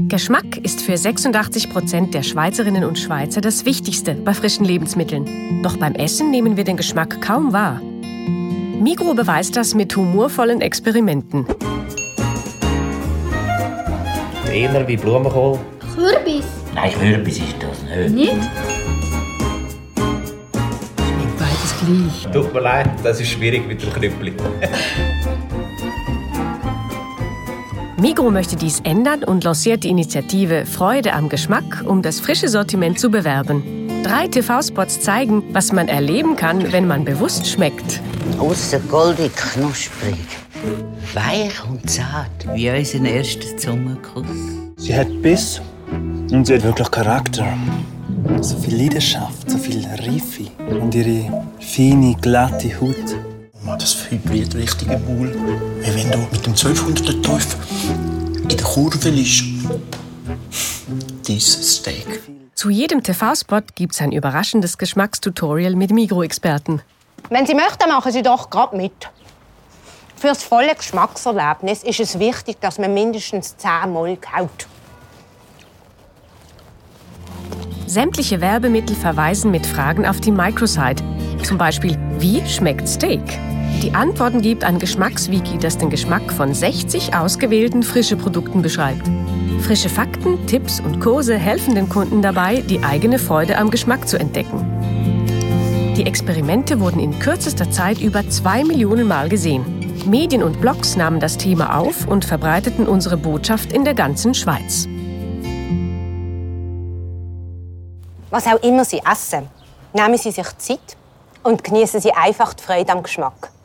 Geschmack ist für 86% der Schweizerinnen und Schweizer das Wichtigste bei frischen Lebensmitteln. Doch beim Essen nehmen wir den Geschmack kaum wahr. Migros beweist das mit humorvollen Experimenten. Eher wie Blumenkohl. Kürbis? Nein, Kürbis ist das nicht. Nicht? Schmeckt beides gleich. Tut mir leid, das ist schwierig mit dem Knüppli. Migros möchte dies ändern und lanciert die Initiative Freude am Geschmack, um das frische Sortiment zu bewerben. 3 TV-Spots zeigen, was man erleben kann, wenn man bewusst schmeckt. Aussen goldig, knusprig, weich und zart. Wie unser erster Zungenkuss. Sie hat Biss und sie hat wirklich Charakter. So viel Leidenschaft, so viel Reife und ihre feine, glatte Haut. Das vibriert richtig im Maul. Wie wenn du mit dem 1200. Teufel in der Kurve liegst. Dieses Steak. Zu jedem TV-Spot gibt es ein überraschendes Geschmackstutorial mit Migros-Experten. Wenn Sie möchten, machen Sie doch gerade mit. Für das volle Geschmackserlebnis ist es wichtig, dass man mindestens 10 Mal kaut. Sämtliche Werbemittel verweisen mit Fragen auf die Microsite. Zum Beispiel, wie schmeckt Steak? Die Antworten gibt ein Geschmackswiki, das den Geschmack von 60 ausgewählten frischen Produkten beschreibt. Frische Fakten, Tipps und Kurse helfen den Kunden dabei, die eigene Freude am Geschmack zu entdecken. Die Experimente wurden in kürzester Zeit über 2 Millionen Mal gesehen. Medien und Blogs nahmen das Thema auf und verbreiteten unsere Botschaft in der ganzen Schweiz. Was auch immer Sie essen, nehmen Sie sich Zeit und genießen Sie einfach die Freude am Geschmack.